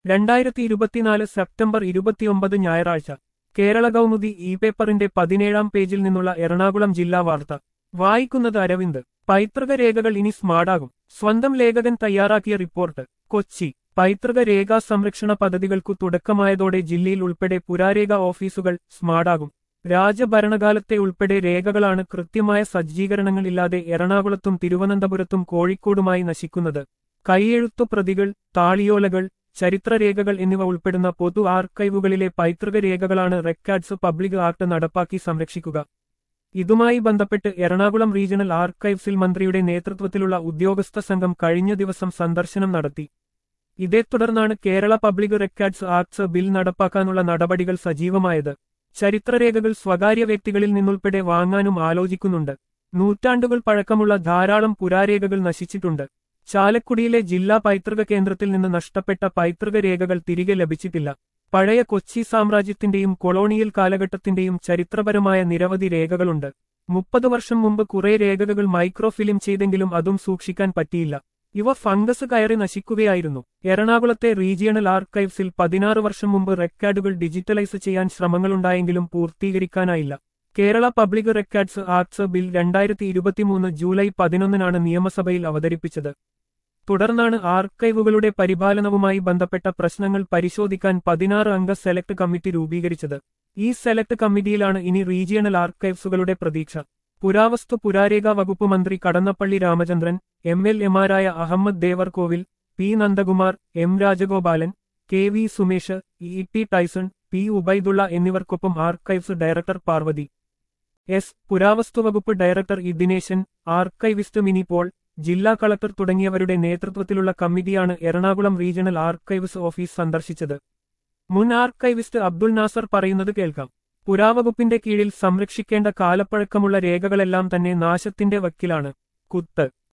2024 September 29 ഞായറാഴ്ച Kerala Kaumudi E പേപ്പറിന്റെ 17-ാം പേജിൽ നിന്നുള്ള എറണാകുളം ജില്ലാ വാർത്ത വായിക്കുന്നത് അരവിന്ദ്. പൈതൃക രേഖകൾ ഇനി സ്മാർട്ടാകും. സ്വന്തം ലേഖകൻ തയ്യാറാക്കിയ റിപ്പോർട്ട്. കൊച്ചി. പൈതൃക രേഖാ സംരക്ഷണ പദ്ധതികൾക്കു തുടക്കമായതോടെ ജില്ലയിൽ ഉൾപ്പെടെ പുരാരേഖ ഓഫീസുകൾ സ്മാർട്ടാകും. രാജഭരണകാലത്തെ ഉൾപ്പെടെ രേഖകളാണ് കൃത്യമായ സജ്ജീകരണങ്ങളില്ലാതെ എറണാകുളത്തും തിരുവനന്തപുരത്തും കോഴിക്കോടുമായി നശിക്കുന്നത്. കൈയെഴുത്തു പ്രതികൾ, താളിയോലകൾ, ചരിത്രരേഖകൾ എന്നിവ ഉൾപ്പെടുന്ന പൊതു ആർക്കൈവുകളിലെ പൈതൃക രേഖകളാണ് റെക്കോർഡ്സ് പബ്ലിക് ആക്ട് നടപ്പാക്കി സംരക്ഷിക്കുക. ഇതുമായി ബന്ധപ്പെട്ട് എറണാകുളം റീജിയണൽ ആർക്കൈവ്സിൽ മന്ത്രിയുടെ നേതൃത്വത്തിലുള്ള ഉദ്യോഗസ്ഥ സംഘം കഴിഞ്ഞ ദിവസം സന്ദർശനം നടത്തി. ഇതേ തുടർന്നാണ് Kerala public records acts bill നടപ്പാക്കാനുള്ള നടപടികൾ സജീവമായത്. ചരിത്രരേഖകൾ സ്വകാര്യ വ്യക്തികളിൽ നിന്നുൾപ്പെടെ വാങ്ങാനും ആലോചിക്കുന്നുണ്ട്. നൂറ്റാണ്ടുകൾ പഴക്കമുള്ള ധാരാളം പുരാരേഖകൾ നശിച്ചിട്ടുണ്ട്. ചാലക്കുടിയിലെ ജില്ലാ പൈതൃക കേന്ദ്രത്തിൽ നിന്ന് നഷ്ടപ്പെട്ട പൈതൃക രേഖകൾ തിരികെ ലഭിച്ചിട്ടില്ല. പഴയ കൊച്ചി സാമ്രാജ്യത്തിന്റെയും കൊളോണിയൽ കാലഘട്ടത്തിന്റെയും ചരിത്രപരമായ നിരവധി രേഖകളുണ്ട്. 30 വർഷം മുമ്പ് കുറെ രേഖകൾ മൈക്രോഫിലിം ചെയ്തെങ്കിലും അതും സൂക്ഷിക്കാൻ പറ്റിയില്ല. ഇവ ഫംഗസ് കയറി നശിക്കുകയായിരുന്നു. എറണാകുളത്തെ റീജിയണൽ ആർക്കൈവ്സിൽ 16 വർഷം മുമ്പ് റെക്കോർഡുകൾ ഡിജിറ്റലൈസ് ചെയ്യാൻ ശ്രമങ്ങളുണ്ടായെങ്കിലും പൂർത്തീകരിക്കാനായില്ല. Kerala public records acts bill 2023 July 11 നിയമസഭയിൽ അവതരിപ്പിച്ചത്. തുടർന്നാണ് ആർക്കൈവുകളുടെ പരിപാലനവുമായി ബന്ധപ്പെട്ട പ്രശ്നങ്ങൾ പരിശോധിക്കാൻ 16 അംഗ സെലക്ട് കമ്മിറ്റി രൂപീകരിച്ചത്. ഈ സെലക്ട് കമ്മിറ്റിയിലാണ് ഇനി റീജിയണൽ ആർക്കൈവ്സുകളുടെ പ്രതീക്ഷ. പുരാവസ്തു പുരാരേഖാ വകുപ്പ് മന്ത്രി കടന്നപ്പള്ളി രാമചന്ദ്രൻ, MLA-മാരായ Ahammed Devarkovil, P Nandakumar, M Rajagopalan, KV Sumesh, ET Tyson, P Ubaidulla എന്നിവർക്കൊപ്പം ആർക്കൈവ്സ് ഡയറക്ടർ പാർവതി S, പുരാവസ്തുവകുപ്പ് director E Dineshan, archivist Mini Paul, ജില്ലാ കളക്ടർ തുടങ്ങിയവരുടെ നേതൃത്വത്തിലുള്ള കമ്മിറ്റിയാണ് എറണാകുളം റീജിയണൽ ആർക്കൈവ്സ് ഓഫീസ് സന്ദർശിച്ചത്. മുൻ ആർക്കൈവിസ്റ്റ് അബ്ദുൾ നാസർ പറയുന്നത് കേൾക്കാം. പുരാവകുപ്പിന്റെ കീഴിൽ സംരക്ഷിക്കേണ്ട കാലപ്പഴക്കമുള്ള രേഖകളെല്ലാം തന്നെ നാശത്തിന്റെ വക്കിലാണ്. കുത്ത്